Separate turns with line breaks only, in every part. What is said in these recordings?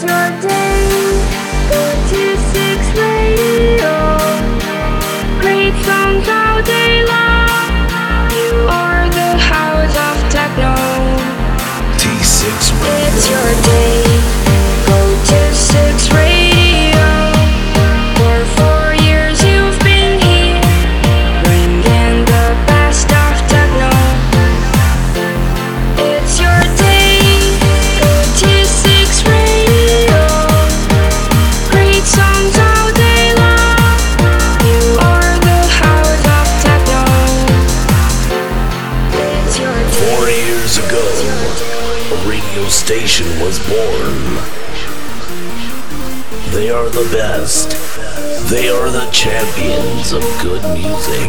your day. Go to Six Radio. Great songs all day long. You are the house of techno.
T6 Radio.
It's your day. Go to Six Radio. For 4 years you've been here, bringing the best of techno. It's your day. Go to Six Radio. Great songs all day long. You are the house of techno. It's your day.
4 years ago, a radio station was born. They are the best. They are the champions of good music.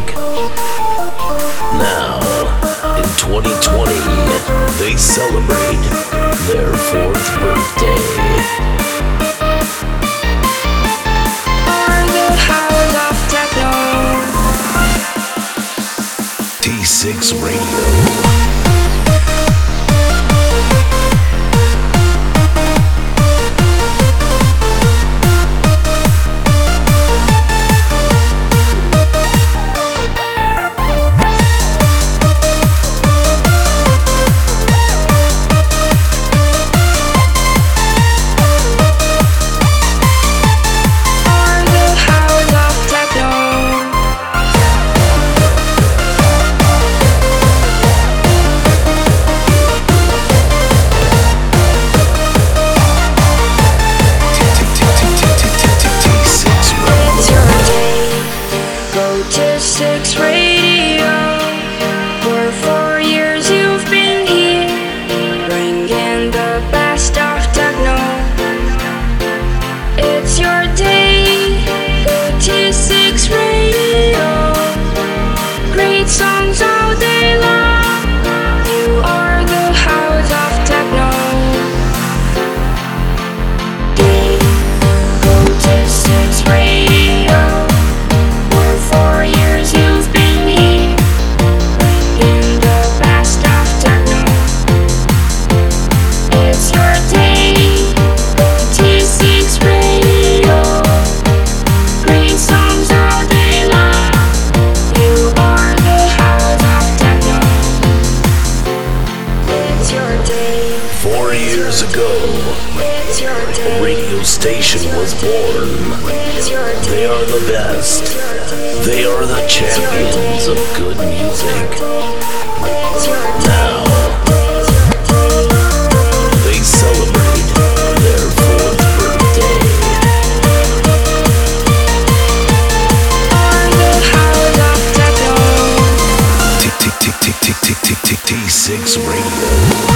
Now, in 2020, they celebrate their 4th birthday.
Are the house of techno.
T6 Radio.
Are the house of techno. It's your day. Go to Six Radio. For 4 years you've been here, bringing the best of techno. It's your day. Go to Six Radio. Great songs all day long. You are the house of techno. Go to Six Radio. For 4 years you've been here, bringing the best of techno. It's your day. Go to Six Radio. Great songs all day long. You are the house of techno. It's your day.
4 years ago,
It's your
a
day.
radio station was born.
It's your day.
They are the best. They are the champions of good music.
It's your day.
Now, they celebrate their 4th birthday.
Are the house of techno.
T6 Radio.